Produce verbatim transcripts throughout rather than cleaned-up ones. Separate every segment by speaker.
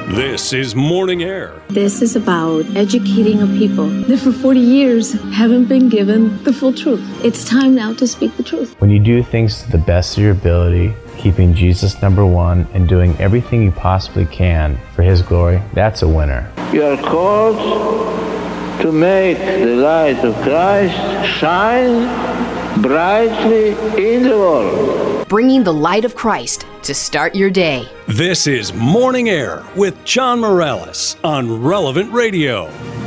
Speaker 1: This is Morning Air.
Speaker 2: This is about educating a people that for forty years haven't been given the full truth. It's time now to speak the truth.
Speaker 3: When you do things to the best of your ability, keeping Jesus number one and doing everything you possibly can for His glory, that's a winner.
Speaker 4: You are called to make the light of Christ shine brightly in the world.
Speaker 5: Bringing the light of Christ to start your day.
Speaker 1: This is Morning Air with John Morales on Relevant Radio.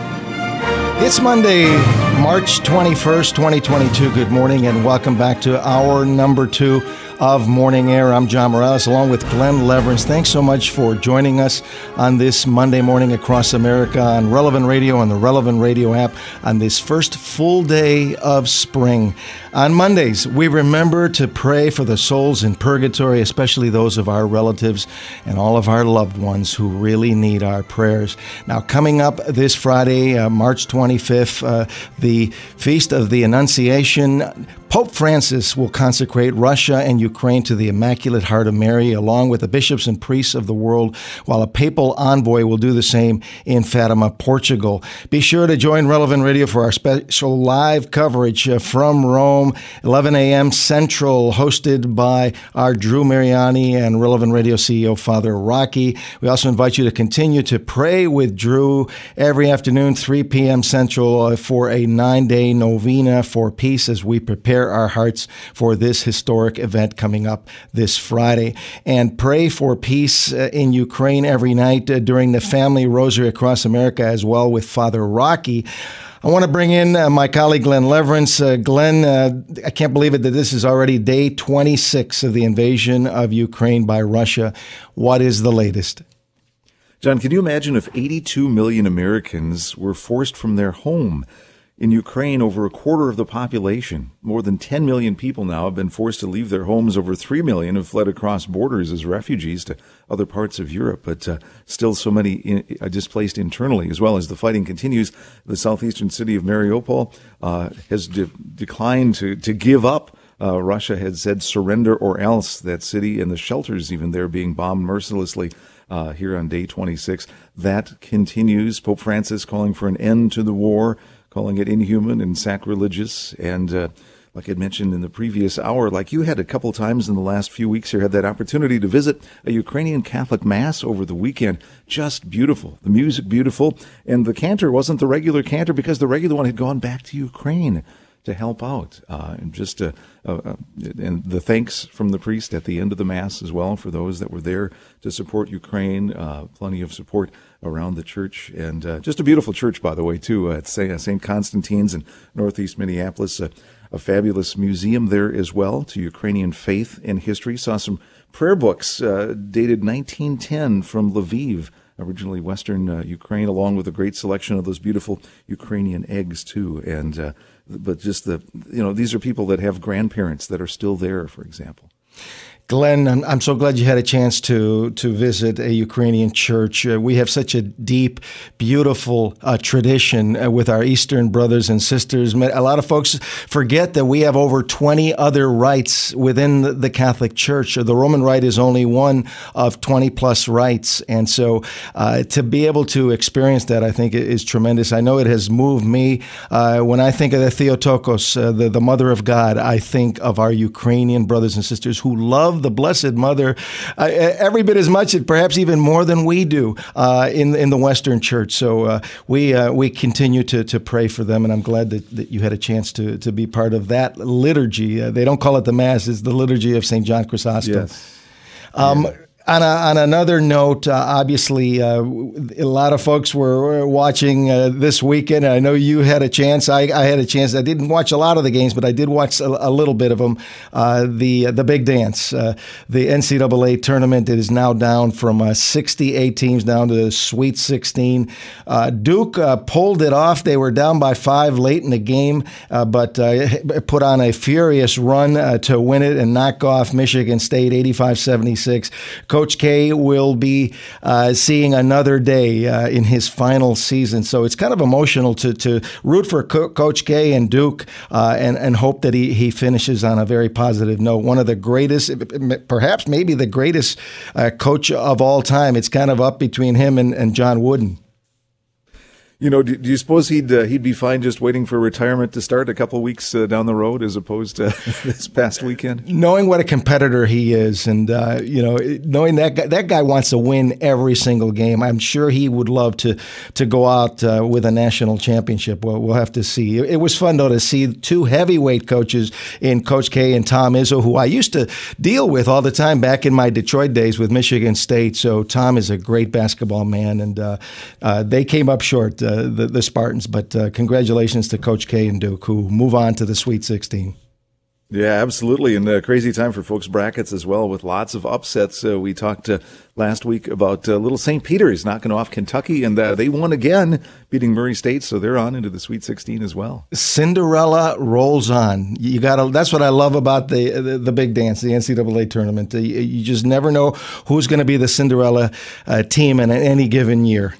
Speaker 6: It's Monday, March twenty-first, twenty twenty-two. Good morning and welcome back to hour number two of Morning Air. I'm John Morales along with Glenn Leverance. Thanks so much for joining us on this Monday morning across America on Relevant Radio and the Relevant Radio app on this first full day of spring. On Mondays, we remember to pray for the souls in purgatory, especially those of our relatives and all of our loved ones who really need our prayers. Now, coming up this Friday, uh, March twenty-fifth, uh, the Feast of the Annunciation, Pope Francis will consecrate Russia and Ukraine to the Immaculate Heart of Mary, along with the bishops and priests of the world, while a papal envoy will do the same in Fatima, Portugal. Be sure to join Relevant Radio for our special live coverage uh, from Rome, eleven a.m. Central, hosted by our Drew Mariani and Relevant Radio C E O, Father Rocky. We also invite you to continue to pray with Drew every afternoon, three p.m. Central, uh, for a nine-day novena for peace as we prepare our hearts for this historic event coming up this Friday. And pray for peace uh, in Ukraine every night uh, during the Family Rosary across America as well with Father Rocky. I want to bring in uh, my colleague Glenn Leverance. Uh, Glenn, uh, I can't believe it that this is already day twenty-six of the invasion of Ukraine by Russia. What is the latest?
Speaker 7: John, can you imagine if eighty-two million Americans were forced from their home? In Ukraine, over a quarter of the population, more than ten million people now have been forced to leave their homes. Over three million have fled across borders as refugees to other parts of Europe, but uh, still so many in, uh, displaced internally as well as the fighting continues. The southeastern city of Mariupol uh, has de- declined to, to give up. Uh, Russia had said surrender or else. That city and the shelters even there being bombed mercilessly uh, here on day twenty-six. That continues. Pope Francis calling for an end to the war, calling it inhuman and sacrilegious. And uh, like I mentioned in the previous hour, like you had a couple times in the last few weeks here, had that opportunity to visit a Ukrainian Catholic Mass over the weekend. Just beautiful. The music beautiful. And the cantor wasn't the regular cantor because the regular one had gone back to Ukraine to help out. Uh, and just uh, uh, uh, and the thanks from the priest at the end of the Mass as well for those that were there to support Ukraine. Uh, plenty of support around the church. And uh, just a beautiful church, by the way, too, uh, at Saint Constantine's in northeast Minneapolis. Uh, a fabulous museum there as well to Ukrainian faith and history. Saw some prayer books uh, dated nineteen ten from Lviv, originally Western uh, Ukraine, along with a great selection of those beautiful Ukrainian eggs, too. And uh, but just the, you know, these are people that have grandparents that are still there, for example.
Speaker 6: Glenn, I'm, I'm so glad you had a chance to to visit a Ukrainian church. Uh, we have such a deep, beautiful uh, tradition uh, with our Eastern brothers and sisters. A lot of folks forget that we have over twenty other rites within the, the Catholic Church. The Roman Rite is only one of twenty plus rites. And so uh, to be able to experience that, I think, is tremendous. I know it has moved me. Uh, when I think of the Theotokos, uh, the, the Mother of God, I think of our Ukrainian brothers and sisters who love the Blessed Mother uh, every bit as much, perhaps even more than we do uh, in in the Western Church. So uh, we uh, we continue to to pray for them, and I'm glad that, that you had a chance to to be part of that liturgy. Uh, they don't call it the Mass; it's the liturgy of Saint John Chrysostom.
Speaker 7: Yes.
Speaker 6: Um,
Speaker 7: yeah.
Speaker 6: On, a, on another note, uh, obviously, uh, a lot of folks were watching uh, this weekend. I know you had a chance. I, I had a chance. I didn't watch a lot of the games, but I did watch a, a little bit of them. Uh, the the big dance, uh, the N C double A tournament is now down from uh, sixty-eight teams down to the Sweet sixteen. Uh, Duke uh, pulled it off. They were down by five late in the game, uh, but uh, put on a furious run uh, to win it and knock off Michigan State eighty-five seventy-six. Coach K will be uh, seeing another day uh, in his final season. So it's kind of emotional to to root for Co- Coach K and Duke uh, and, and hope that he, he finishes on a very positive note. One of the greatest, perhaps maybe the greatest uh, coach of all time. It's kind of up between him and, and John Wooden.
Speaker 7: You know, do, do you suppose he'd uh, he'd be fine just waiting for retirement to start a couple of weeks uh, down the road as opposed to this past weekend?
Speaker 6: Knowing what a competitor he is, and uh, you know, knowing that guy, that guy wants to win every single game. I'm sure he would love to to go out uh, with a national championship. Well, we'll have to see. It, it was fun though to see two heavyweight coaches in Coach K and Tom Izzo, who I used to deal with all the time back in my Detroit days with Michigan State. So Tom is a great basketball man, and uh, uh, they came up short. Uh, the, the Spartans, but uh, congratulations to Coach K and Duke, who move on to the Sweet sixteen.
Speaker 7: Yeah, absolutely, and a crazy time for folks' brackets as well, with lots of upsets. Uh, we talked uh, last week about uh, little Saint Peter's knocking off Kentucky, and uh, they won again, beating Murray State, so they're on into the Sweet sixteen as well.
Speaker 6: Cinderella rolls on. You got That's what I love about the, the the big dance, the N C double A tournament. You, you just never know who's going to be the Cinderella uh, team in any given year.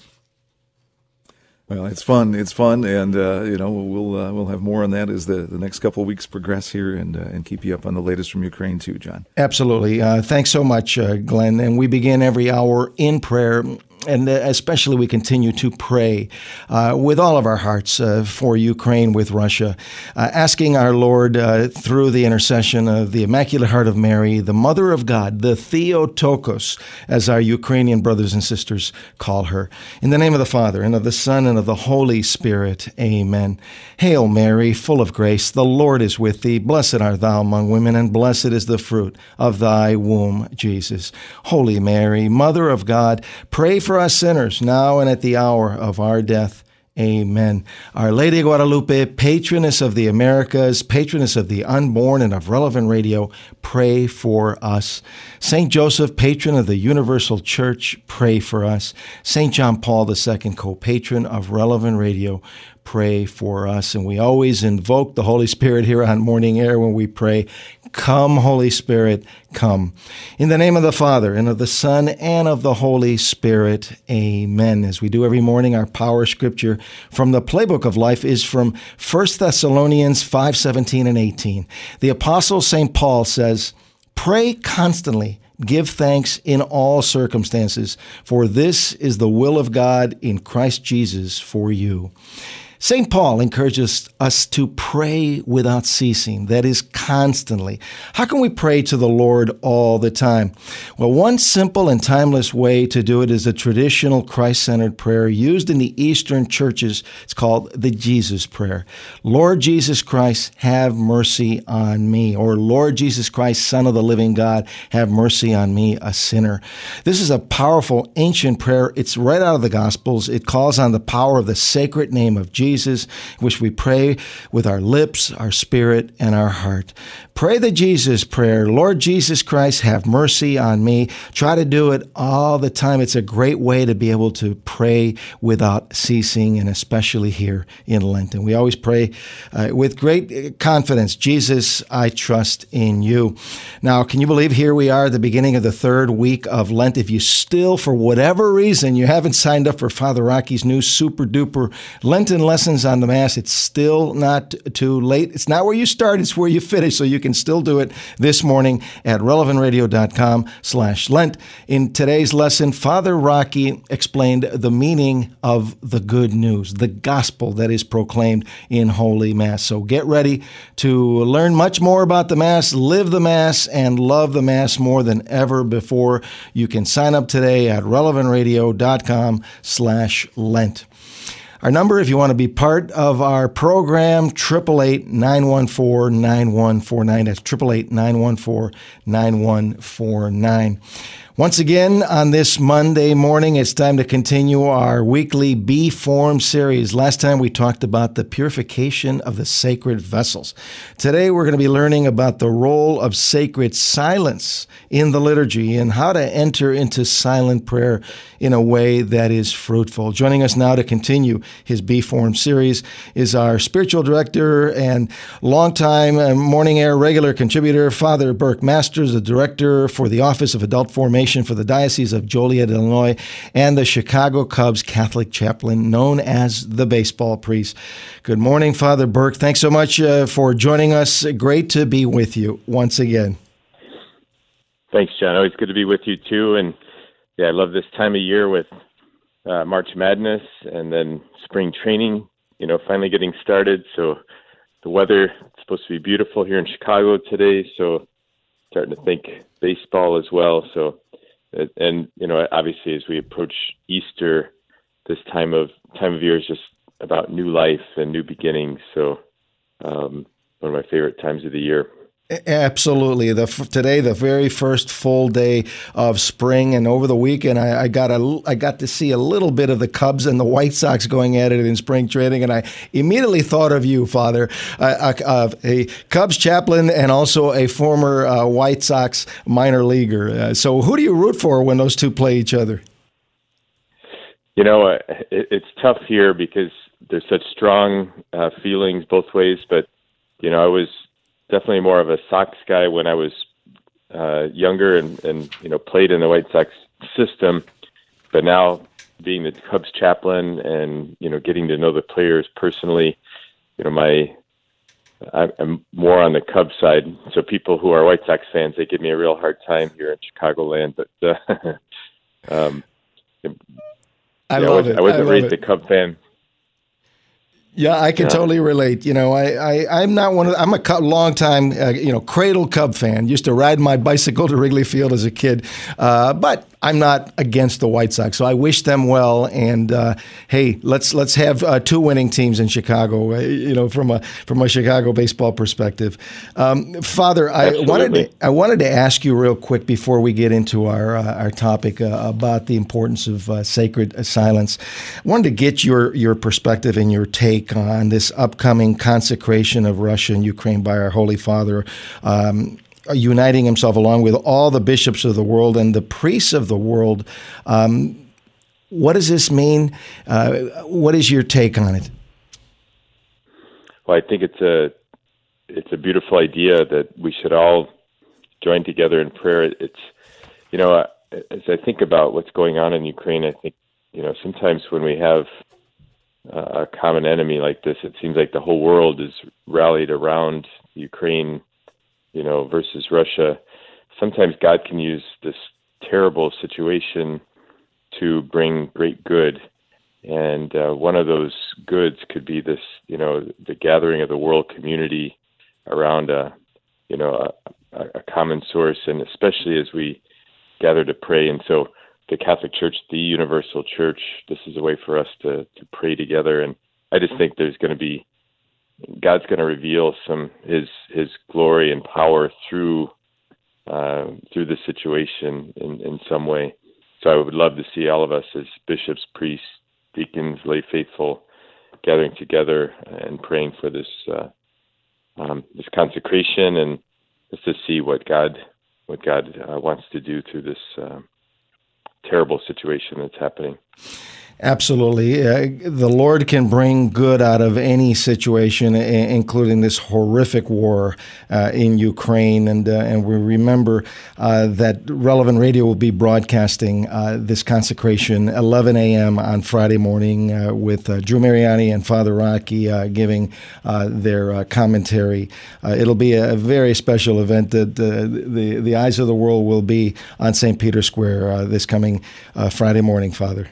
Speaker 7: Well, it's fun. It's fun, and uh, you know we'll uh, we'll have more on that as the, the next couple of weeks progress here, and uh, and keep you up on the latest from Ukraine too, John.
Speaker 6: Absolutely. Uh, thanks so much, uh, Glenn. And we begin every hour in prayer. And especially we continue to pray uh, with all of our hearts uh, for Ukraine with Russia, uh, asking our Lord uh, through the intercession of the Immaculate Heart of Mary, the Mother of God, the Theotokos, as our Ukrainian brothers and sisters call her. In the name of the Father, and of the Son, and of the Holy Spirit, amen. Hail Mary, full of grace, the Lord is with thee. Blessed art thou among women, and blessed is the fruit of thy womb, Jesus. Holy Mary, Mother of God, pray for us sinners, now and at the hour of our death. Amen. Our Lady of Guadalupe, patroness of the Americas, patroness of the unborn and of Relevant Radio, pray for us. Saint Joseph, patron of the Universal Church, pray for us. Saint John Paul the Second, co-patron of Relevant Radio, pray for us. And we always invoke the Holy Spirit here on Morning Air when we pray, come, Holy Spirit, come. In the name of the Father, and of the Son, and of the Holy Spirit, amen. As we do every morning, our power scripture from the Playbook of Life is from First Thessalonians five seventeen and eighteen. The Apostle Saint Paul says, pray constantly, give thanks in all circumstances, for this is the will of God in Christ Jesus for you. Saint Paul encourages us to pray without ceasing, that is, constantly. How can we pray to the Lord all the time? Well, one simple and timeless way to do it is a traditional Christ-centered prayer used in the Eastern churches. It's called the Jesus Prayer. Lord Jesus Christ, have mercy on me. Or Lord Jesus Christ, Son of the living God, have mercy on me, a sinner. This is a powerful ancient prayer. It's right out of the Gospels. It calls on the power of the sacred name of Jesus. Jesus, which we pray with our lips, our spirit, and our heart. Pray the Jesus prayer. Lord Jesus Christ, have mercy on me. Try to do it all the time. It's a great way to be able to pray without ceasing, and especially here in Lent. And we always pray uh, with great confidence, Jesus, I trust in you. Now, can you believe here we are at the beginning of the third week of Lent? If you still, for whatever reason, you haven't signed up for Father Rocky's new super duper Lenten lessons on the Mass, it's still not too late. It's not where you start, it's where you finish. So you can still do it this morning at relevantradio.com slash Lent. In today's lesson, Father Rocky explained the meaning of the good news, the gospel that is proclaimed in Holy Mass. So get ready to learn much more about the Mass, live the Mass, and love the Mass more than ever before. You can sign up today at relevantradio.com slash Lent. Our number, if you want to be part of our program, eight eight eight, nine one four, nine one four nine. That's eight eight eight, nine one four, nine one four nine. Once again, on this Monday morning, it's time to continue our weekly B-Form series. Last time we talked about the purification of the sacred vessels. Today we're going to be learning about the role of sacred silence in the liturgy and how to enter into silent prayer in a way that is fruitful. Joining us now to continue his B-Form series is our spiritual director and longtime Morning Air regular contributor, Father Burke Masters, the director for the Office of Adult Formation ordination for the Diocese of Joliet, Illinois, and the Chicago Cubs Catholic chaplain known as the Baseball Priest. Good morning, Father Burke. Thanks so much uh, for joining us. Great to be with you once again.
Speaker 8: Thanks, John. Always good to be with you, too. And, yeah, I love this time of year with uh, March Madness and then spring training, you know, finally getting started. So the weather is supposed to be beautiful here in Chicago today, so starting to think baseball as well. So, and, you know, obviously as we approach Easter, this time of time of year is just about new life and new beginnings. So um, one of my favorite times of the year.
Speaker 6: Absolutely. The today, the very first full day of spring, and over the weekend, I, I got a I got to see a little bit of the Cubs and the White Sox going at it in spring training, and I immediately thought of you, Father, uh, uh, a Cubs chaplain and also a former uh, White Sox minor leaguer. Uh, so, who do you root for when those two play each other?
Speaker 8: You know, uh, it, it's tough here because there's such strong uh, feelings both ways, but you know, I was definitely more of a Sox guy when I was uh, younger and, and, you know, played in the White Sox system. But now being the Cubs chaplain and, you know, getting to know the players personally, you know, my I, I'm more on the Cubs side. So people who are White Sox fans, they give me a real hard time here in Chicagoland. But uh, um,
Speaker 6: I
Speaker 8: yeah,
Speaker 6: love
Speaker 8: I wasn't,
Speaker 6: it.
Speaker 8: I wasn't
Speaker 6: I
Speaker 8: raised
Speaker 6: it.
Speaker 8: a Cub fan.
Speaker 6: Yeah, I can yeah. totally relate. You know, I, I, I'm not one of, I'm a Cub, long time, uh, you know, cradle Cub fan. Used to ride my bicycle to Wrigley Field as a kid. Uh, but I'm not against the White Sox, so I wish them well. And uh, hey, let's let's have uh, two winning teams in Chicago. Uh, you know, from a from a Chicago baseball perspective. Um, Father, I
Speaker 8: Absolutely.
Speaker 6: wanted to, I wanted to ask you real quick before we get into our uh, our topic uh, about the importance of uh, sacred silence. I wanted to get your your perspective and your take on this upcoming consecration of Russia and Ukraine by our Holy Father. Um, uniting himself along with all the bishops of the world and the priests of the world. Um, what does this mean? Uh, what is your take on it?
Speaker 8: Well, I think it's a it's a beautiful idea that we should all join together in prayer. It's, you know, as I think about what's going on in Ukraine, I think, you know, sometimes when we have a common enemy like this, it seems like the whole world is rallied around Ukraine, you know, versus Russia. Sometimes God can use this terrible situation to bring great good. And uh, one of those goods could be this, you know, the gathering of the world community around a, you know, a, a common source, and especially as we gather to pray. And so the Catholic Church, the universal church, this is a way for us to, to pray together. And I just think there's going to be, God's going to reveal some his his glory and power through uh, through the situation in, in some way. So I would love to see all of us as bishops, priests, deacons, lay faithful, gathering together and praying for this uh, um, this consecration, and just to see what God what God uh, wants to do through this uh, terrible situation that's happening.
Speaker 6: Absolutely. Uh, the Lord can bring good out of any situation, I- including this horrific war uh, in Ukraine. And uh, and we remember uh, that Relevant Radio will be broadcasting uh, this consecration eleven a.m. on Friday morning uh, with uh, Drew Mariani and Father Rocky uh, giving uh, their uh, commentary. Uh, it'll be a very special event that uh, the, the eyes of the world will be on Saint Peter's Square uh, this coming uh, Friday morning, Father.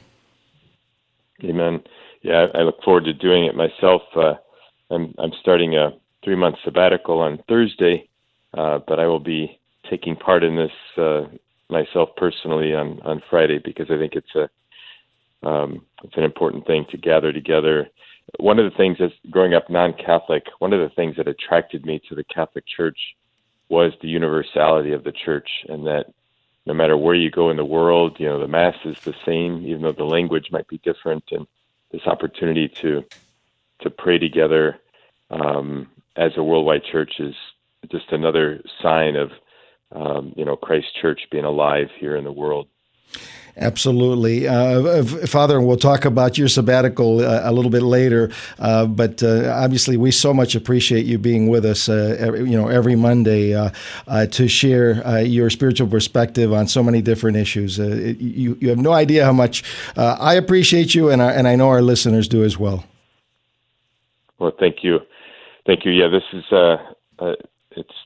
Speaker 8: Amen. Yeah, I look forward to doing it myself. Uh, I'm I'm starting a three-month sabbatical on Thursday, uh, but I will be taking part in this uh, myself personally on, on Friday, because I think it's a um, it's an important thing to gather together. One of the things that's growing up non-Catholic, one of the things that attracted me to the Catholic Church was the universality of the Church, and that no matter where you go in the world, you know, the Mass is the same, even though the language might be different. And this opportunity to to pray together um, as a worldwide church is just another sign of, um, you know, Christ's Church being alive here in the world.
Speaker 6: Absolutely. Uh, Father, we'll talk about your sabbatical uh, a little bit later, uh, but uh, obviously we so much appreciate you being with us, uh, every, you know, every Monday uh, uh, to share uh, your spiritual perspective on so many different issues. Uh, it, you, you have no idea how much uh, I appreciate you, and, our, and I know our listeners do as well.
Speaker 8: Well, thank you. Thank you. Yeah, this is, uh, uh, it's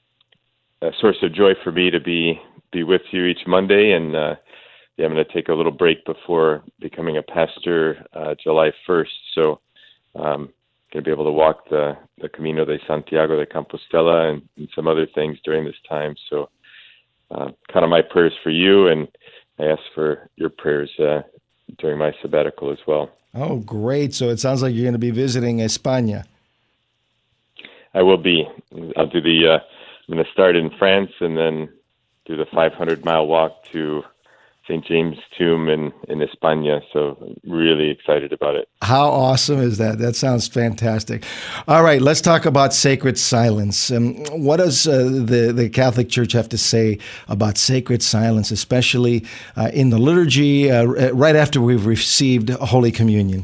Speaker 8: a source of joy for me to be, be with you each Monday, and uh, yeah, I'm going to take a little break before becoming a pastor uh, July first. So um, going to be able to walk the, the Camino de Santiago de Compostela and, and some other things during this time. So uh, kind of my prayers for you, and I ask for your prayers uh, during my sabbatical as well.
Speaker 6: Oh, great. So it sounds like you're going to be visiting España.
Speaker 8: I will be. I'll do the, uh, I'm going to start in France and then do the five hundred mile walk to Saint James' Tomb in, in España. So I'm really excited about it.
Speaker 6: How awesome is that? That sounds fantastic. All right, let's talk about sacred silence. Um, what does uh, the, the Catholic Church have to say about sacred silence, especially uh, in the liturgy, uh, right after we've received Holy Communion?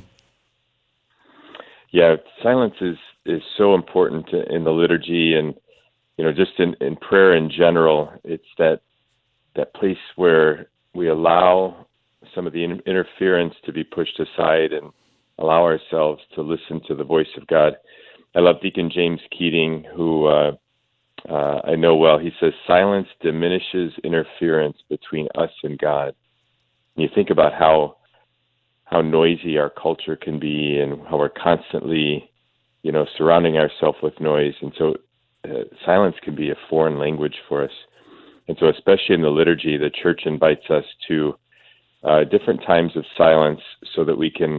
Speaker 8: Yeah, silence is, is so important in the liturgy, and you know, just in, in prayer in general. It's that that place where we allow some of the in- interference to be pushed aside and allow ourselves to listen to the voice of God. I love Deacon James Keating, who uh, uh, I know well. He says, silence diminishes interference between us and God. And you think about how how noisy our culture can be, and how we're constantly, you know, surrounding ourselves with noise. And so uh, silence can be a foreign language for us. And so especially in the liturgy, the Church invites us to uh, different times of silence so that we can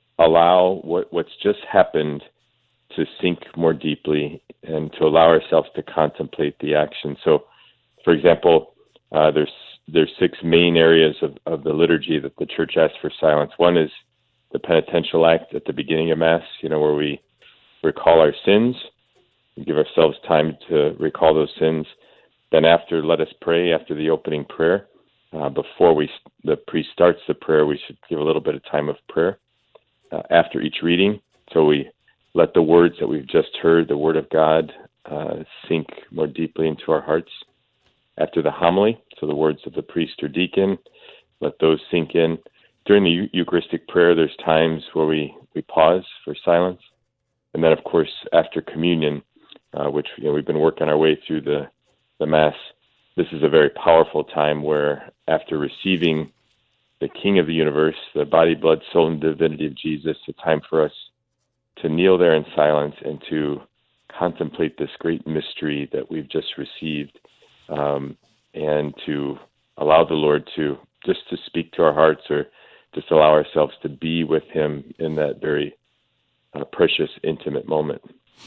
Speaker 8: allow what, what's just happened to sink more deeply, and to allow ourselves to contemplate the action. So, for example, uh, there's there's six main areas of, of the liturgy that the Church asks for silence. One is the penitential act at the beginning of Mass, you know, where we recall our sins, we give ourselves time to recall those sins. Then after, let us pray after the opening prayer. Uh, before we the priest starts the prayer, we should give a little bit of time of prayer. Uh, after each reading, so we let the words that we've just heard, the Word of God, uh, sink more deeply into our hearts. After the homily, so the words of the priest or deacon, let those sink in. During the Eucharistic prayer, there's times where we, we pause for silence. And then, of course, after communion, uh, which you know, we've been working our way through the the Mass, this is a very powerful time where, after receiving the King of the universe, the body, blood, soul, and divinity of Jesus, a time for us to kneel there in silence and to contemplate this great mystery that we've just received, um, and to allow the Lord to just to speak to our hearts, or just allow ourselves to be with Him in that very uh, precious, intimate moment.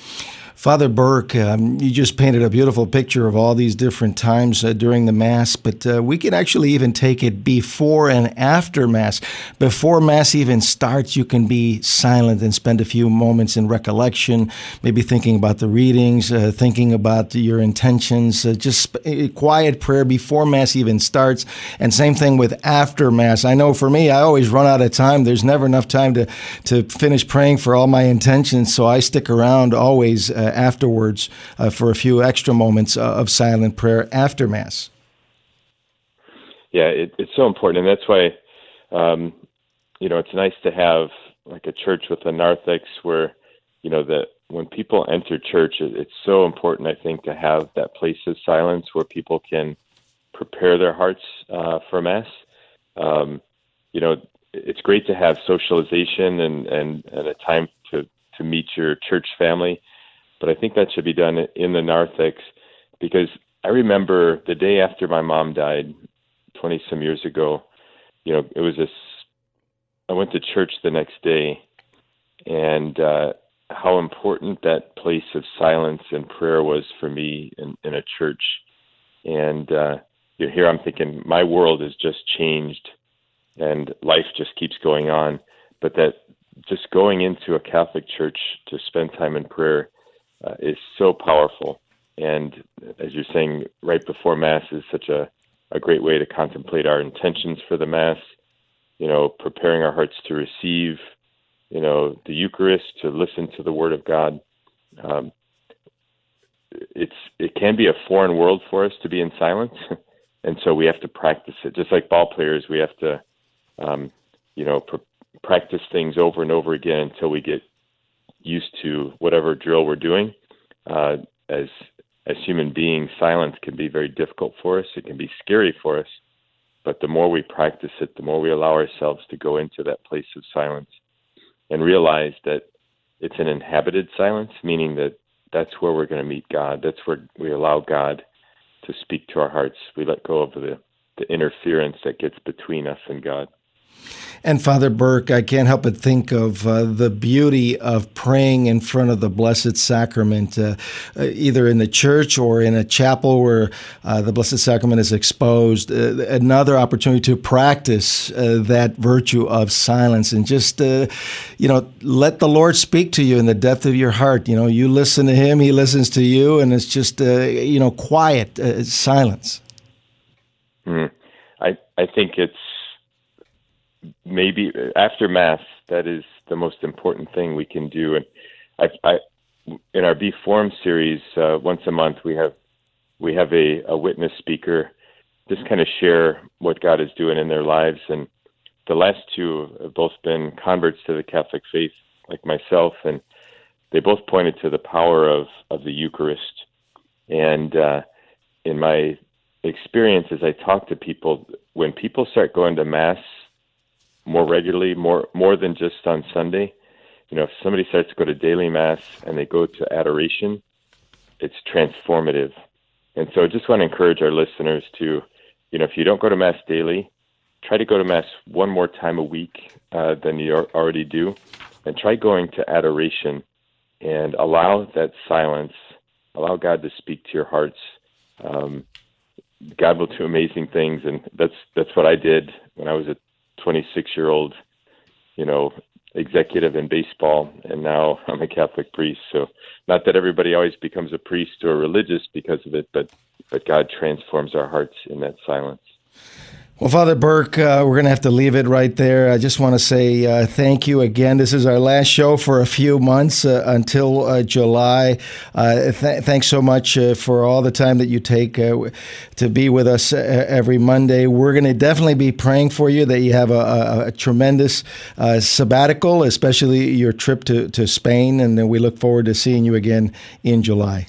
Speaker 6: Father Burke, um, you just painted a beautiful picture of all these different times uh, during the Mass, but uh, we can actually even take it before and after Mass. Before Mass even starts, you can be silent and spend a few moments in recollection, maybe thinking about the readings, uh, thinking about your intentions, uh, just a quiet prayer before Mass even starts. And same thing with after Mass. I know for me, I always run out of time. There's never enough time to, to finish praying for all my intentions, so I stick around always uh, afterwards uh, for a few extra moments uh, of silent prayer after Mass.
Speaker 8: Yeah, it, it's so important, and that's why, um, you know, it's nice to have like a church with a narthex where, you know, that when people enter church, it, it's so important, I think, to have that place of silence where people can prepare their hearts uh, for Mass. Um, you know, it's great to have socialization and, and, and a time to, to meet your church family. But I think that should be done in the narthex, because I remember the day after my mom died, twenty some years ago, you know, it was this, I went to church the next day, and uh, how important that place of silence and prayer was for me in, in a church. And uh, you know, here I'm thinking my world has just changed and life just keeps going on. But that just going into a Catholic church to spend time in prayer Uh, is so powerful. And as you're saying, right before Mass is such a, a great way to contemplate our intentions for the Mass, you know, preparing our hearts to receive, you know, the Eucharist, to listen to the Word of God. Um, it's it can be a foreign world for us to be in silence, and so we have to practice it. Just like ball players, we have to, um, you know, pr- practice things over and over again until we get used to whatever drill we're doing. Uh, as as human beings, silence can be very difficult for us. It can be scary for us. But the more we practice it, the more we allow ourselves to go into that place of silence and realize that it's an inhabited silence, meaning that that's where we're going to meet God. That's where we allow God to speak to our hearts. We let go of the, the interference that gets between us and God.
Speaker 6: And Father Burke, I can't help but think of uh, the beauty of praying in front of the Blessed Sacrament, uh, uh, either in the church or in a chapel where uh, the Blessed Sacrament is exposed. Uh, another opportunity to practice uh, that virtue of silence and just, uh, you know, let the Lord speak to you in the depth of your heart. You know, you listen to Him, He listens to you, and it's just, uh, you know, quiet uh, silence.
Speaker 8: Mm. I I think it's maybe after Mass, that is the most important thing we can do. And I, I in our Be Formed series, uh, once a month, we have we have a, a witness speaker just kind of share what God is doing in their lives. And the last two have both been converts to the Catholic faith, like myself, and they both pointed to the power of, of the Eucharist. And uh, in my experience, as I talk to people, when people start going to Mass more regularly, more more than just on Sunday. You know, if somebody starts to go to daily Mass and they go to adoration, it's transformative. And so I just want to encourage our listeners to, you know, if you don't go to Mass daily, try to go to Mass one more time a week uh, than you already do, and try going to adoration and allow that silence, allow God to speak to your hearts. Um, God will do amazing things, and that's that's what I did when I was a twenty-six-year-old, you know, executive in baseball, and now I'm a Catholic priest. So not that everybody always becomes a priest or religious because of it, but, but God transforms our hearts in that silence.
Speaker 6: Well, Father Burke, uh, we're going to have to leave it right there. I just want to say uh, thank you again. This is our last show for a few months uh, until uh, July. Uh, th- thanks so much uh, for all the time that you take uh, to be with us uh, every Monday. We're going to definitely be praying for you that you have a, a, a tremendous uh, sabbatical, especially your trip to, to Spain, and then we look forward to seeing you again in July.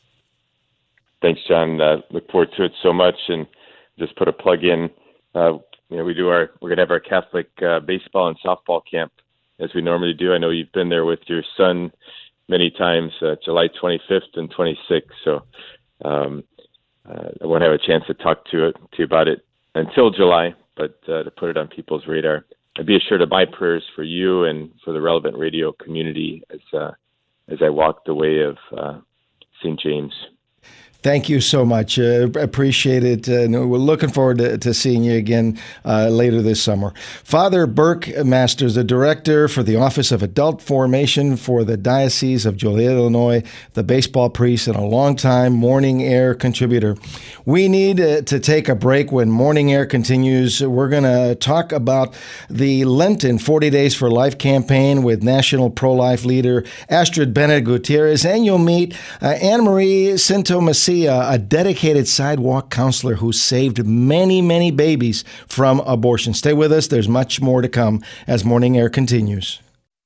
Speaker 8: Thanks, John. Uh, look forward to it so much, and just put a plug in. Uh, you know, we do our, we're going to have our Catholic uh, baseball and softball camp as we normally do. I know you've been there with your son many times, uh, July twenty-fifth and twenty-sixth. So um, uh, I won't have a chance to talk to it to you about it until July, but uh, to put it on people's radar. And be assured of my prayers for you and for the Relevant Radio community as uh, as I walk the way of uh, Saint James.
Speaker 6: Thank you so much. Uh, appreciate it. Uh, we're looking forward to, to seeing you again uh, later this summer. Father Burke Masters, the director for the Office of Adult Formation for the Diocese of Joliet, Illinois, the baseball priest, and a longtime Morning Air contributor. We need uh, to take a break. When Morning Air continues, we're going to talk about the Lenten forty Days for Life campaign with National Pro-Life leader Astrid Bennett Gutierrez, and you'll meet uh, Anne Marie Cinto-Macia, a dedicated sidewalk counselor who saved many, many babies from abortion. Stay with us. There's much more to come as Morning Air continues.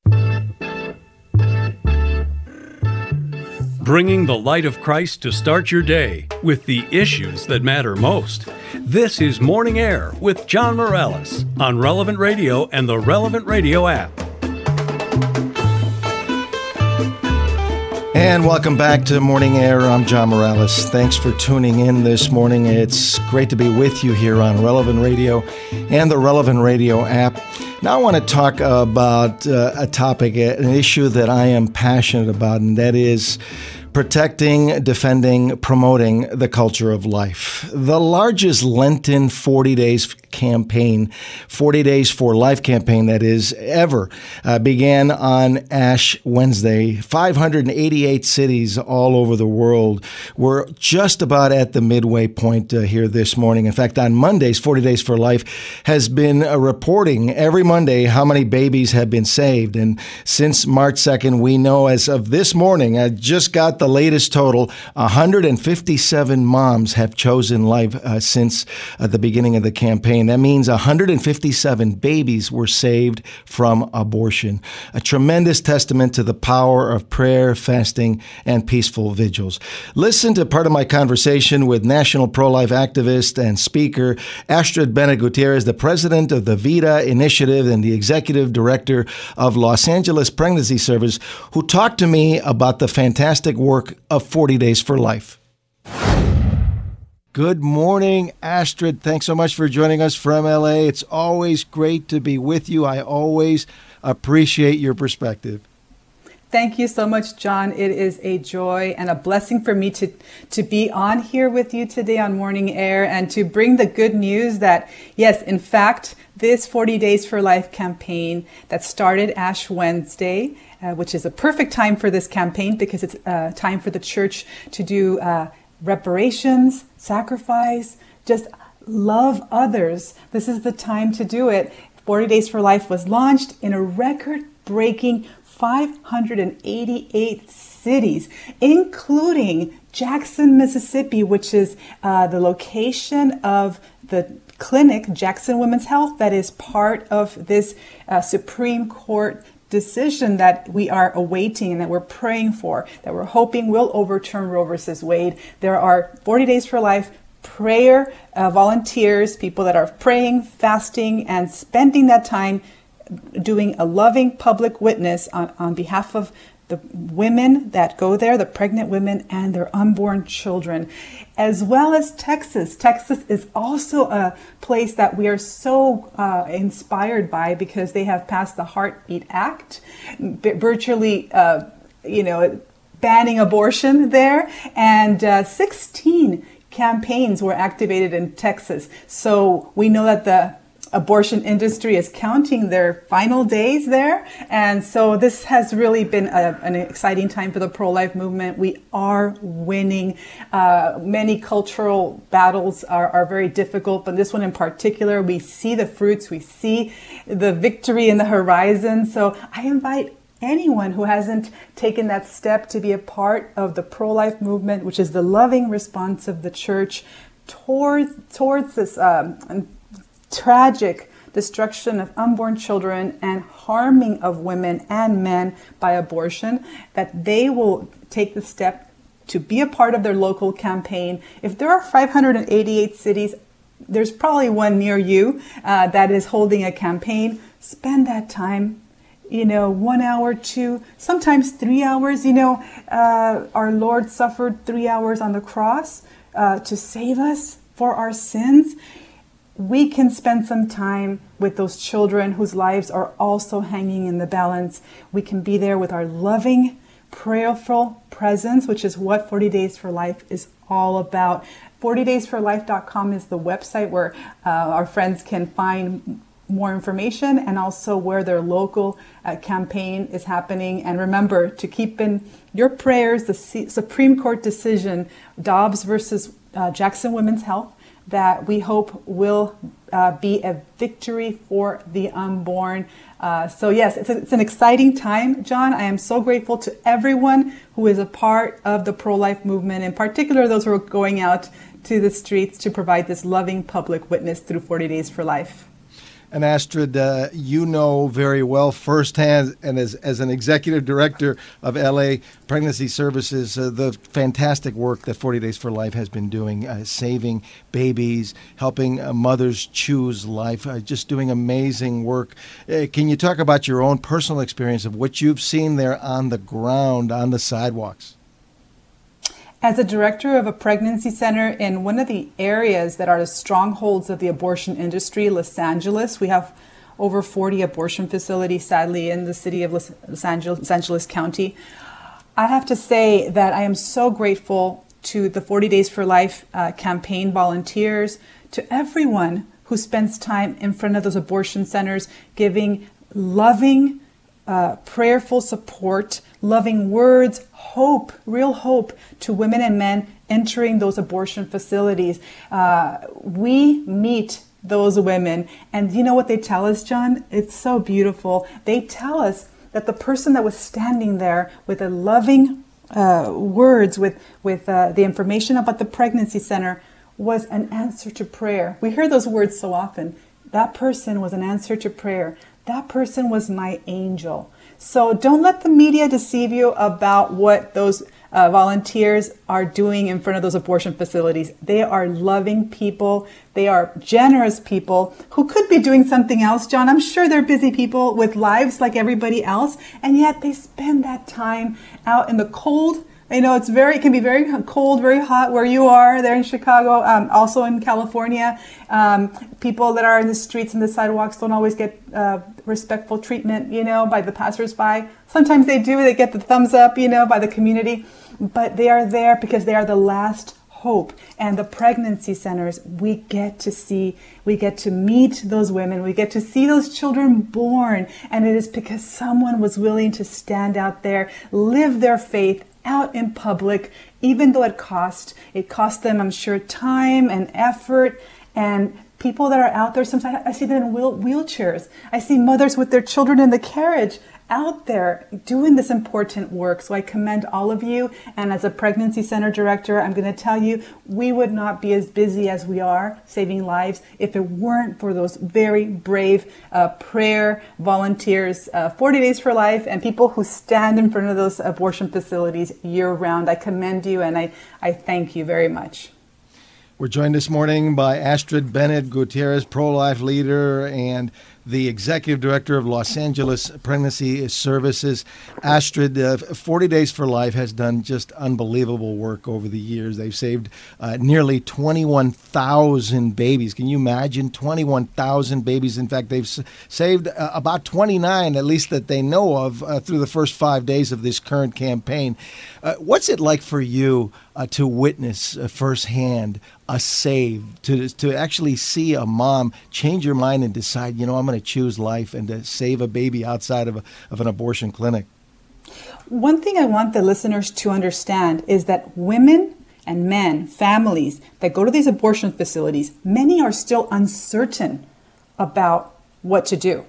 Speaker 1: Bringing the light of Christ to start your day with the issues that matter most. This is Morning Air with John Morales on Relevant Radio and the Relevant Radio app.
Speaker 6: And welcome back to Morning Air. I'm John Morales. Thanks for tuning in this morning. It's great to be with you here on Relevant Radio and the Relevant Radio app. Now I want to talk about uh, a topic, an issue that I am passionate about, and that is protecting, defending, promoting the culture of life. The largest Lenten forty days campaign, forty days for life campaign that is ever, uh, began on Ash Wednesday. five hundred eighty-eight cities all over the world. We're just about at the midway point uh, here this morning. In fact, on Mondays, forty days for Life has been uh, reporting every Monday how many babies have been saved. And since March second, we know as of this morning, I just got the latest total, one hundred fifty-seven moms have chosen life uh, since uh, the beginning of the campaign. That means one hundred fifty-seven babies were saved from abortion. A tremendous testament to the power of prayer, fasting, and peaceful vigils. Listen to part of my conversation with national pro-life activist and speaker Astrid Bennett Gutierrez, the president of the VIDA Initiative and the executive director of Los Angeles Pregnancy Service, who talked to me about the fantastic work of forty days for Life. Good morning, Astrid. Thanks so much for joining us from L A. It's always great to be with you. I always appreciate your perspective.
Speaker 9: Thank you so much, John. It is a joy and a blessing for me to, to be on here with you today on Morning Air and to bring the good news that, yes, in fact, this forty days for Life campaign that started Ash Wednesday, uh, which is a perfect time for this campaign because it's uh, time for the church to do uh, reparations, sacrifice, just love others. This is the time to do it. forty days for Life was launched in a record-breaking five hundred eighty-eight cities, including Jackson, Mississippi, which is uh, the location of the clinic, Jackson Women's Health, that is part of this uh, Supreme Court decision that we are awaiting and that we're praying for, that we're hoping will overturn Roe versus Wade. There are forty days for Life prayer uh, volunteers, people that are praying, fasting, and spending that time doing a loving public witness on, on behalf of the women that go there, the pregnant women and their unborn children, as well as Texas. Texas is also a place that we are so uh, inspired by because they have passed the Heartbeat Act, virtually, uh, you know, banning abortion there, and uh, sixteen campaigns were activated in Texas. So we know that the abortion industry is counting their final days there. And so this has really been a, an exciting time for the pro-life movement. We are winning. Uh, many cultural battles are, are very difficult, but this one in particular, we see the fruits, we see the victory in the horizon. So I invite anyone who hasn't taken that step to be a part of the pro-life movement, which is the loving response of the church towards, towards this um, tragic destruction of unborn children and harming of women and men by abortion, that they will take the step to be a part of their local campaign. If there are five hundred eighty-eight cities, there's probably one near you uh, that is holding a campaign. Spend that time, you know, one hour, two, sometimes three hours. You know, uh, our Lord suffered three hours on the cross uh, to save us for our sins. We can spend some time with those children whose lives are also hanging in the balance. We can be there with our loving, prayerful presence, which is what forty days for Life is all about. forty days for life dot com is the website where uh, our friends can find more information and also where their local uh, campaign is happening. And remember to keep in your prayers the C- Supreme Court decision, Dobbs versus uh, Jackson Women's Health, that we hope will uh, be a victory for the unborn. Uh, so yes, it's, a, it's an exciting time, John. I am so grateful to everyone who is a part of the pro-life movement, in particular those who are going out to the streets to provide this loving public witness through forty days for Life.
Speaker 6: And Astrid, uh, you know very well firsthand, and as, as an executive director of L A Pregnancy Services, uh, the fantastic work that forty days for Life has been doing, uh, saving babies, helping uh, mothers choose life, uh, just doing amazing work. Uh, can you talk about your own personal experience of what you've seen there on the ground, on the sidewalks?
Speaker 9: As a director of a pregnancy center in one of the areas that are the strongholds of the abortion industry, Los Angeles, we have over forty abortion facilities, sadly, in the city of Los Angeles, Los Angeles County. I have to say that I am so grateful to the forty Days for Life uh, campaign volunteers, to everyone who spends time in front of those abortion centers, giving loving, uh, prayerful support, loving words, hope, real hope to women and men entering those abortion facilities. Uh, we meet those women, and you know what they tell us, John? It's so beautiful. They tell us that the person that was standing there with a loving uh, words, with, with uh, the information about the pregnancy center, was an answer to prayer. We hear those words so often. That person was an answer to prayer. That person was my angel. So don't let the media deceive you about what those uh, volunteers are doing in front of those abortion facilities. They are loving people. They are generous people who could be doing something else, John. I'm sure they're busy people with lives like everybody else, and yet they spend that time out in the cold. I know it's very, it can be very cold, very hot where you are there in Chicago, um, also in California. Um, people that are in the streets and the sidewalks don't always get uh, respectful treatment, you know, by the passersby. Sometimes they do, they get the thumbs up, you know, by the community, but they are there because they are the last hope. And the pregnancy centers, we get to see, we get to meet those women, we get to see those children born. And it is because someone was willing to stand out there, live their faith out in public, even though it cost, it cost them, I'm sure, time and effort. And people that are out there, sometimes I see them in wheel, wheelchairs. I see mothers with their children in the carriage out there doing this important work. So I commend all of you. And as a pregnancy center director, I'm going to tell you, we would not be as busy as we are saving lives if it weren't for those very brave uh, prayer volunteers, uh, forty Days for Life, and people who stand in front of those abortion facilities year round. I commend you, and I, I thank you very much.
Speaker 6: We're joined this morning by Astrid Bennett Gutierrez, pro-life leader and the executive director of Los Angeles Pregnancy Services. Astrid, uh, forty Days for Life has done just unbelievable work over the years. They've saved uh, nearly twenty-one thousand babies. Can you imagine? twenty-one thousand babies. In fact, they've s- saved uh, about twenty-nine, at least that they know of, uh, through the first five days of this current campaign. Uh, what's it like for you uh, to witness uh, firsthand a save, to to actually see a mom change her mind and decide, you know, I'm going to choose life and to save a baby outside of a, of an abortion clinic?
Speaker 9: One thing I want the listeners to understand is that women and men, families that go to these abortion facilities, many are still uncertain about what to do.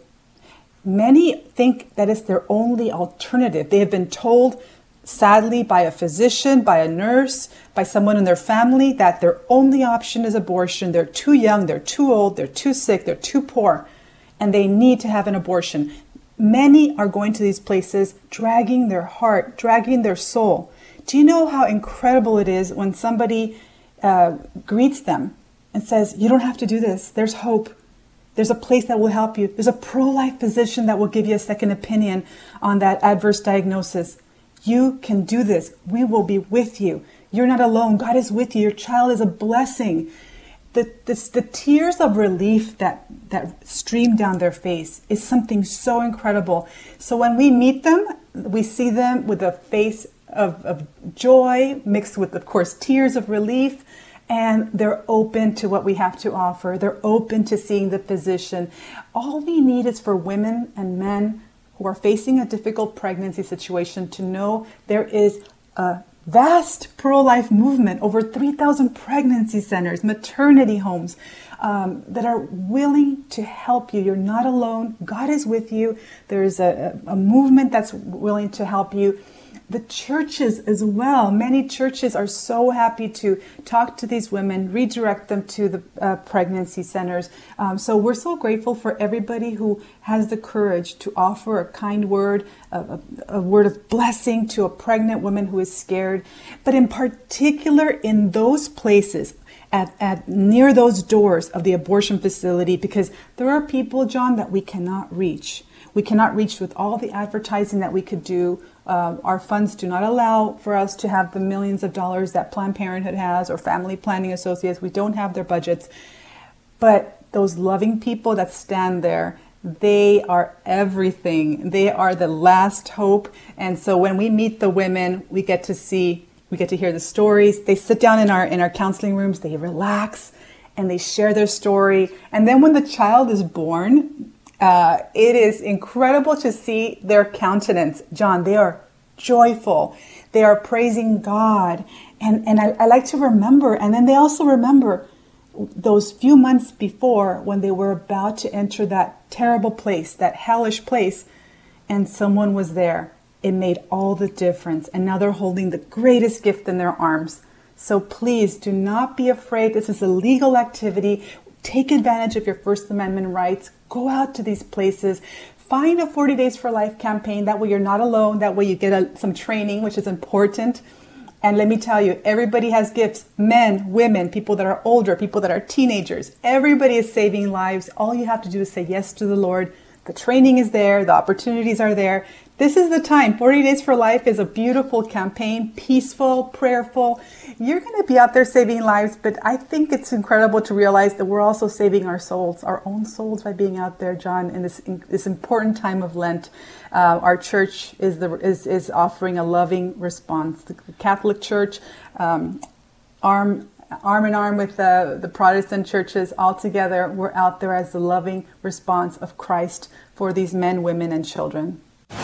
Speaker 9: Many think that it's their only alternative. They have been told, sadly, by a physician, by a nurse, by someone in their family, that their only option is abortion. They're too young, they're too old, they're too sick, they're too poor, and they need to have an abortion. Many are going to these places dragging their heart, dragging their soul. Do you know how incredible it is when somebody uh, greets them and says, you don't have to do this, there's hope. There's a place that will help you. There's a pro-life physician that will give you a second opinion on that adverse diagnosis. You can do this. We will be with you. You're not alone. God is with you. Your child is a blessing. The, this, the tears of relief that, that stream down their face is something so incredible. So when we meet them, we see them with a face of, of joy mixed with, of course, tears of relief. And they're open to what we have to offer. They're open to seeing the physician. All we need is for women and men who are facing a difficult pregnancy situation to know there is a vast pro-life movement, over three thousand pregnancy centers, maternity homes um, that are willing to help you. You're not alone. God is with you. There's a, a movement that's willing to help you. The churches as well. Many churches are so happy to talk to these women, redirect them to the uh, pregnancy centers. Um, so we're so grateful for everybody who has the courage to offer a kind word, a, a, a word of blessing to a pregnant woman who is scared. But in particular, in those places, At, at near those doors of the abortion facility, because there are people, John, that we cannot reach. We cannot reach with all the advertising that we could do. Uh, our funds do not allow for us to have the millions of dollars that Planned Parenthood has or Family Planning Associates. We don't have their budgets. But those loving people that stand there, They are everything. They are the last hope. And so when we meet the women, we get to see, we get to hear the stories. They sit down in our in our counseling rooms, they relax, and they share their story. And then when the child is born, uh, it is incredible to see their countenance. John, they are joyful. They are praising God. And, and I, I like to remember, and then they also remember those few months before when they were about to enter that terrible place, that hellish place, and someone was there. It made all the difference. And now they're holding the greatest gift in their arms. So please do not be afraid. This is a legal activity. Take advantage of your First Amendment rights. Go out to these places. Find a forty Days for Life campaign. That way you're not alone. That way you get a, some training, which is important. And let me tell you, everybody has gifts. Men, women, people that are older, people that are teenagers. Everybody is saving lives. All you have to do is say yes to the Lord. The training is there. The opportunities are there. This is the time. forty Days for Life is a beautiful campaign, peaceful, prayerful. You're going to be out there saving lives, but I think it's incredible to realize that we're also saving our souls, our own souls, by being out there, John, in this in this important time of Lent. Uh, our church is the is is offering a loving response. The Catholic Church, um, arm arm in arm with the the Protestant churches, all together, we're out there as the loving response of Christ for these men, women, and children.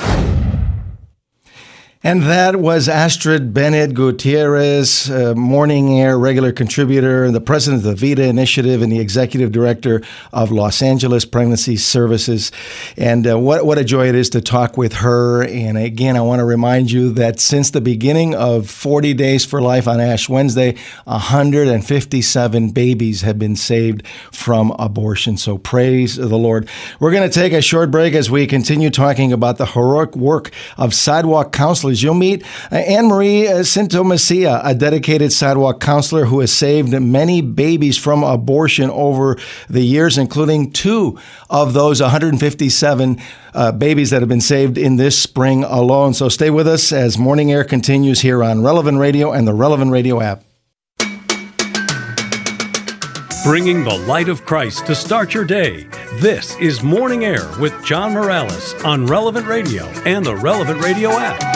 Speaker 6: And that was Astrid Bennett Gutierrez, uh, Morning Air regular contributor, the president of the VITA Initiative and the executive director of Los Angeles Pregnancy Services. And uh, what, what a joy it is to talk with her. And again, I want to remind you that since the beginning of forty Days for Life on Ash Wednesday, one hundred fifty-seven babies have been saved from abortion. So praise the Lord. We're going to take a short break as we continue talking about the heroic work of sidewalk counselors. You'll meet Anne-Marie Cinto-Messia, a dedicated sidewalk counselor who has saved many babies from abortion over the years, including two of those one hundred fifty-seven uh, babies that have been saved in this spring alone. So stay with us as Morning Air continues here on Relevant Radio and the Relevant Radio app.
Speaker 1: Bringing the light of Christ to start your day. This is Morning Air with John Morales on Relevant Radio and the Relevant Radio app.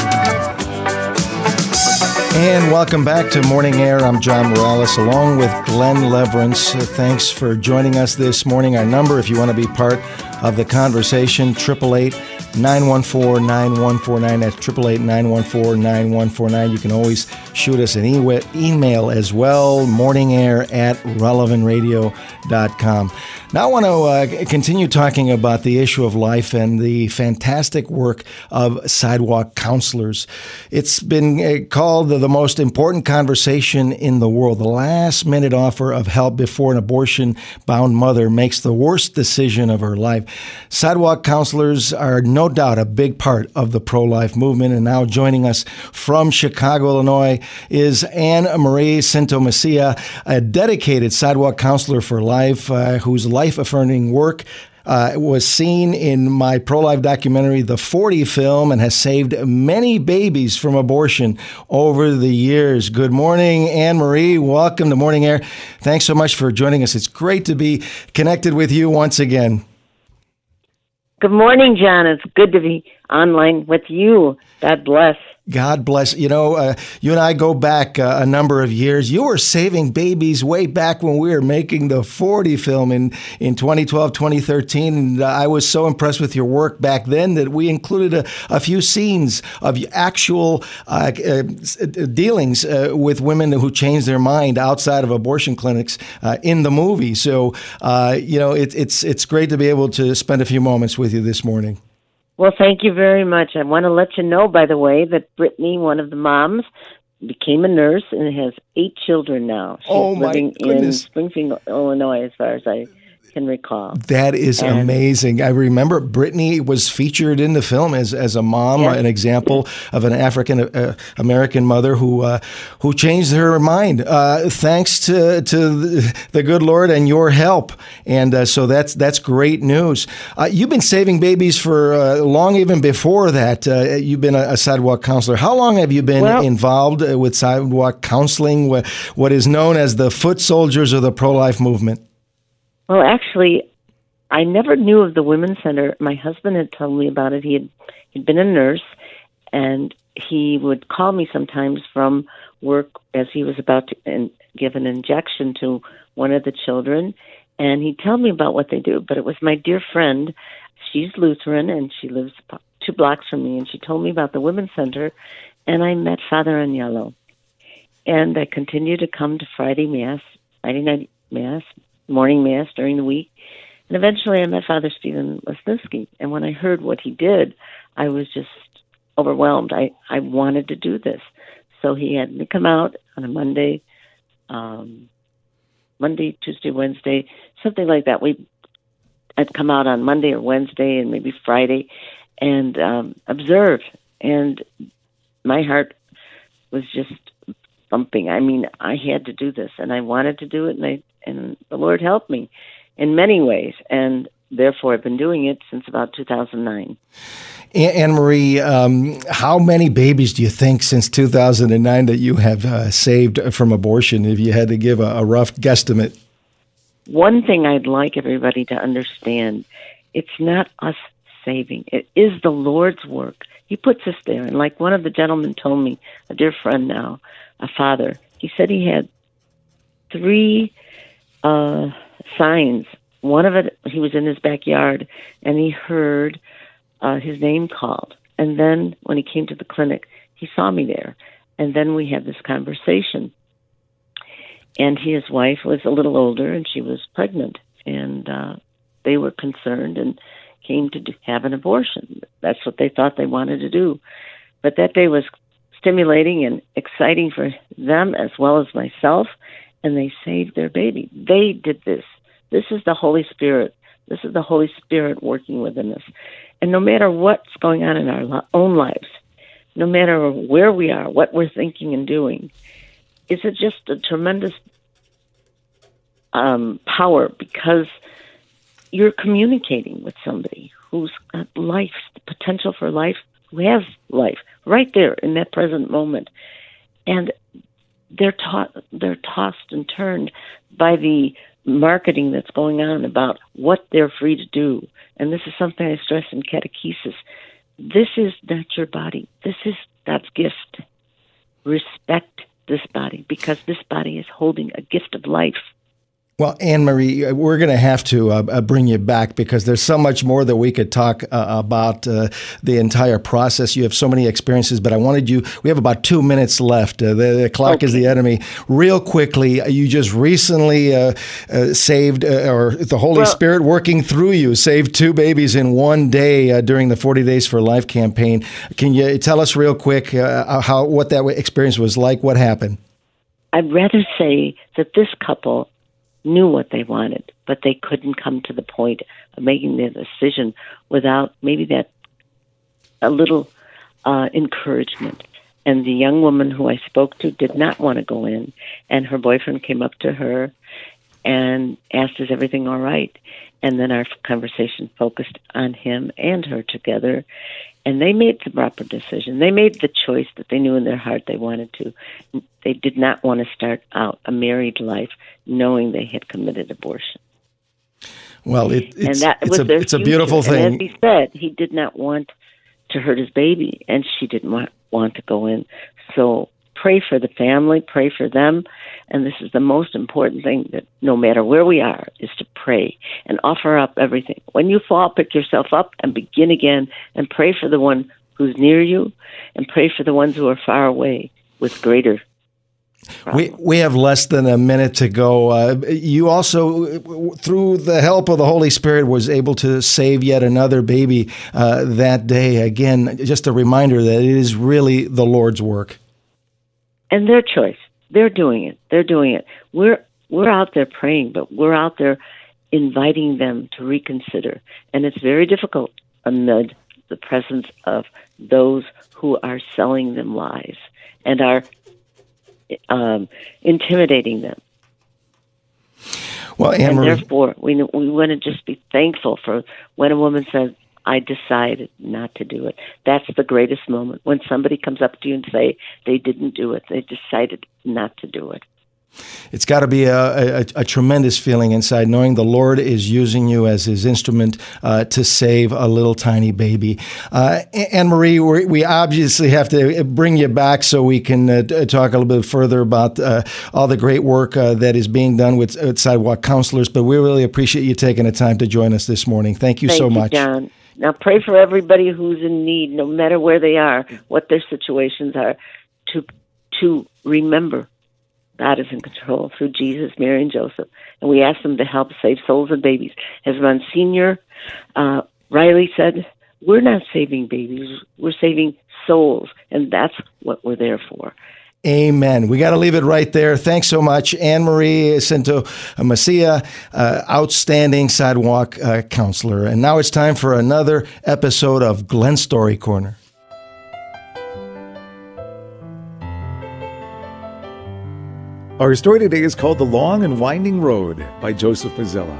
Speaker 6: And welcome back to Morning Air. I'm John Morales along with Glenn Leverance. Thanks for joining us this morning. Our number, if you want to be part of the conversation, eight eight eight, nine one four, nine one four nine. That's eight eight eight, nine one four, nine one four nine. You can always shoot us an e- email as well, morningair at relevant radio dot com. Now I want to uh, continue talking about the issue of life and the fantastic work of sidewalk counselors. It's been uh, called the, the most important conversation in the world. The last minute offer of help before an abortion-bound mother makes the worst decision of her life. Sidewalk counselors are no doubt a big part of the pro-life movement. And now joining us from Chicago, Illinois, is Anne-Marie Cinto-Messia, a dedicated sidewalk counselor for life uh, whose life-affirming work Uh, was seen in my pro-life documentary, The forty Film, and has saved many babies from abortion over the years. Good morning, Anne-Marie. Welcome to Morning Air. Thanks so much for joining us. It's great to be connected with you once again.
Speaker 10: Good morning, John. It's good to be online with you. God bless.
Speaker 6: God bless. You know, uh, you and I go back uh, a number of years. You were saving babies way back when we were making the forty film in, in twenty twelve, twenty thirteen. And uh, I was so impressed with your work back then that we included a, a few scenes of actual uh, uh, dealings uh, with women who changed their mind outside of abortion clinics uh, in the movie. So, uh, you know, it, it's, it's great to be able to spend a few moments with you this morning.
Speaker 10: Well, thank you very much. I want to let you know, by the way, that Brittany, one of the moms, became a nurse and has eight children now. She's
Speaker 6: oh, my
Speaker 10: living
Speaker 6: goodness.
Speaker 10: in Springfield, Illinois, as far as I can recall.
Speaker 6: That is and, amazing. I remember Brittany was featured in the film as as a mom, yes. an example of an African uh, American mother who uh, who changed her mind uh, thanks to to the good Lord and your help. And uh, so that's that's great news. Uh, you've been saving babies for uh, long, even before that. Uh, you've been a, a sidewalk counselor. How long have you been well, involved with sidewalk counseling? What what is known as the foot soldiers of the pro-life movement?
Speaker 10: Well, actually, I never knew of the Women's Center. My husband had told me about it. He had he'd been a nurse, and he would call me sometimes from work as he was about to in, give an injection to one of the children, and he'd tell me about what they do. But it was my dear friend. She's Lutheran, and she lives two blocks from me, and she told me about the Women's Center, and I met Father Agnello. And I continued to come to Friday Mass, Friday night Mass, morning Mass during the week. And eventually I met Father Stephen Lesniewski. And when I heard what he did, I was just overwhelmed. I, I wanted to do this. So he had me come out on a Monday, um, Monday, Tuesday, Wednesday, something like that. We I'd come out on Monday or Wednesday and maybe Friday and um, observe. And my heart was just bumping. I mean, I had to do this, and I wanted to do it, and I and the Lord helped me in many ways, and therefore I've been doing it since about two thousand nine.
Speaker 6: Anne Marie, um, how many babies do you think since two thousand nine that you have uh, saved from abortion, if you had to give a, a rough guesstimate?
Speaker 10: One thing I'd like everybody to understand, it's not us saving. It is the Lord's work. He puts us there. And like one of the gentlemen told me, a dear friend now, a father, he said he had three uh, signs. One of it, he was in his backyard, and he heard uh, his name called. And then when he came to the clinic, he saw me there. And then we had this conversation. And his wife was a little older, and she was pregnant. And uh, they were concerned and came to do, have an abortion. That's what they thought they wanted to do. But that day was stimulating and exciting for them as well as myself, and they saved their baby. They did this. This is the Holy Spirit. This is the Holy Spirit working within us. And no matter what's going on in our own lives, no matter where we are, what we're thinking and doing, is it just a tremendous um, power because you're communicating with somebody who's got life, the potential for life, who has life right there in that present moment. And they're taught, they're tossed and turned by the marketing that's going on about what they're free to do. And this is something I stress in catechesis. This is not your body. This is God's gift. Respect this body, because this body is holding a gift of life.
Speaker 6: Well, Anne Marie, we're going to have to uh, bring you back because there's so much more that we could talk uh, about uh, the entire process. You have so many experiences, but I wanted you, we have about two minutes left. Uh, the, the clock okay. is the enemy. Real quickly, you just recently uh, uh, saved, uh, or the Holy well, Spirit working through you, saved two babies in one day uh, during the forty Days for Life campaign. Can you tell us real quick uh, how what that experience was like? What happened?
Speaker 10: I'd rather say that this couple knew what they wanted, but they couldn't come to the point of making their decision without maybe that a little uh, encouragement. And the young woman who I spoke to did not want to go in, and her boyfriend came up to her and asked, is everything all right? And then our conversation focused on him and her together, and they made the proper decision. They made the choice that they knew in their heart they wanted to. They did not want to start out a married life knowing they had committed abortion.
Speaker 6: Well, it, it's,
Speaker 10: and that
Speaker 6: it's,
Speaker 10: was
Speaker 6: a,
Speaker 10: their
Speaker 6: it's a
Speaker 10: future.
Speaker 6: beautiful thing.
Speaker 10: And as he said, he did not want to hurt his baby, and she didn't want, want to go in. So pray for the family, pray for them, and this is the most important thing, that no matter where we are, is to pray and offer up everything. When you fall, pick yourself up and begin again, and pray for the one who's near you, and pray for the ones who are far away with greater
Speaker 6: We we have less than a minute to go. Uh, you also, through the help of the Holy Spirit, was able to save yet another baby uh, that day. Again, just a reminder that it is really the Lord's work.
Speaker 10: And their choice. They're doing it. They're doing it. We're we're out there praying, but we're out there inviting them to reconsider. And it's very difficult amid the presence of those who are selling them lies and are Um, intimidating them.
Speaker 6: Well, Anne
Speaker 10: and
Speaker 6: Marie,
Speaker 10: therefore, we we want to just be thankful for when a woman says, "I decided not to do it." That's the greatest moment, when somebody comes up to you and say they didn't do it. They decided not to do it.
Speaker 6: It's got to be a, a, a tremendous feeling inside, knowing the Lord is using you as his instrument uh, to save a little tiny baby. Uh, Anne-Marie, we, we obviously have to bring you back so we can uh, talk a little bit further about uh, all the great work uh, that is being done with, with Sidewalk Counselors, but we really appreciate you taking the time to join us this morning. Thank you
Speaker 10: Thank
Speaker 6: so
Speaker 10: you,
Speaker 6: much.
Speaker 10: John. Now pray for everybody who's in need, no matter where they are, what their situations are, to to remember God is in control through Jesus, Mary, and Joseph. And we ask them to help save souls and babies. As Monsignor uh, Riley said, we're not saving babies, we're saving souls, and that's what we're there for.
Speaker 6: Amen. We got to leave it right there. Thanks so much, Anne-Marie Cinto Macia, uh, outstanding sidewalk uh, counselor. And now it's time for another episode of Glenn Story Corner.
Speaker 7: Our story today is called The Long and Winding Road by Joseph Mazzella.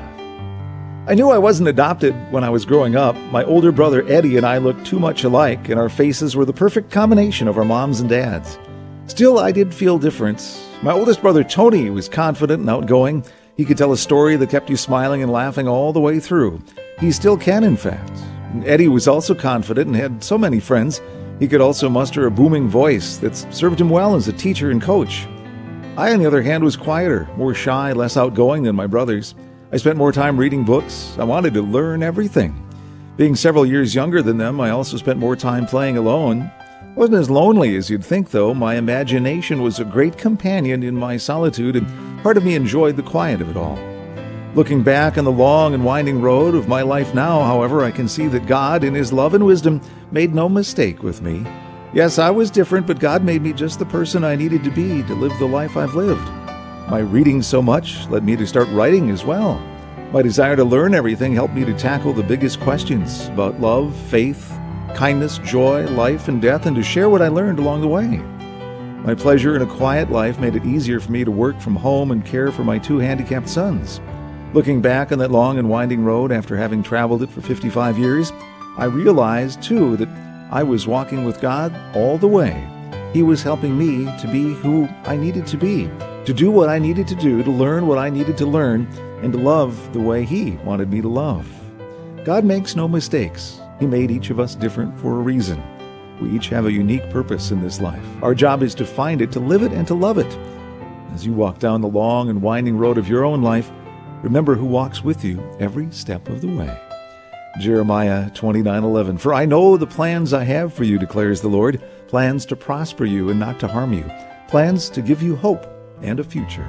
Speaker 7: I knew I wasn't adopted when I was growing up. My older brother Eddie and I looked too much alike, and our faces were the perfect combination of our moms and dads. Still, I did feel different. My oldest brother Tony was confident and outgoing. He could tell a story that kept you smiling and laughing all the way through. He still can, in fact. And Eddie was also confident and had so many friends. He could also muster a booming voice that served him well as a teacher and coach. I, on the other hand, was quieter, more shy, less outgoing than my brothers. I spent more time reading books. I wanted to learn everything. Being several years younger than them, I also spent more time playing alone. I wasn't as lonely as you'd think, though. My imagination was a great companion in my solitude, and part of me enjoyed the quiet of it all. Looking back on the long and winding road of my life now, however, I can see that God, in his love and wisdom, made no mistake with me. Yes, I was different, but God made me just the person I needed to be to live the life I've lived. My reading so much led me to start writing as well. My desire to learn everything helped me to tackle the biggest questions about love, faith, kindness, joy, life, and death, and to share what I learned along the way. My pleasure in a quiet life made it easier for me to work from home and care for my two handicapped sons. Looking back on that long and winding road after having traveled it for fifty-five years, I realized, too, that I was walking with God all the way. He was helping me to be who I needed to be, to do what I needed to do, to learn what I needed to learn, and to love the way He wanted me to love. God makes no mistakes. He made each of us different for a reason. We each have a unique purpose in this life. Our job is to find it, to live it, and to love it. As you walk down the long and winding road of your own life, remember who walks with you every step of the way. Jeremiah twenty-nine eleven. For I know the plans I have for you, declares the Lord, plans to prosper you and not to harm you, plans to give you hope and a future.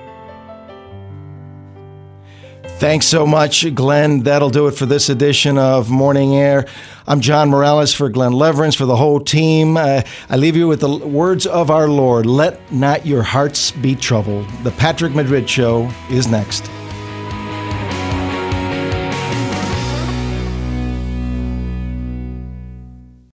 Speaker 6: Thanks so much, Glenn. That'll do it for this edition of Morning Air. I'm John Morales for Glenn Leverance, for the whole team. Uh, I leave you with the words of our Lord. Let not your hearts be troubled. The Patrick Madrid Show is next.